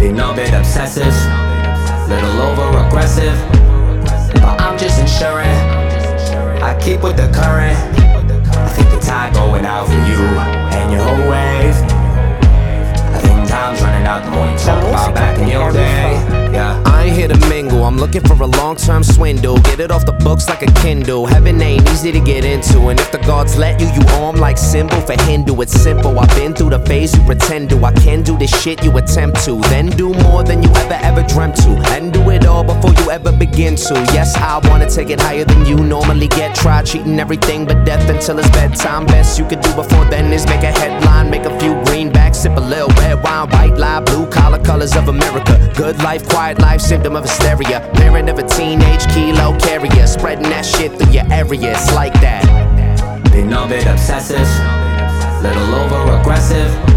Been a bit obsessive, little over aggressive, but I'm just ensuring I keep with the current. I think the tide going out for you and your whole wave. I think time's running out the more you talk about back in your day. Yeah. I ain't here to mingle, I'm looking for a long-term swindle. Get it off the books like a Kindle. Heaven ain't easy to get into, and if the gods let you, you arm like symbol for Hindu. It's simple, I've been through the phase you pretend to. I can do this shit you attempt to, then do more than you ever dreamt to, and do it all before you ever begin to. Yes, I wanna take it higher than you normally get. Try cheating everything but death until it's bedtime. Best you could do before then is make a headline, make a few greenbacks, sip a little red wine, white lie, blue collar colors of America. Good life, quiet life, symptom of hysteria. Parent of a teenage kilo carrier, spreading that shit through your area. It's like that. Been a bit obsessive, little over aggressive,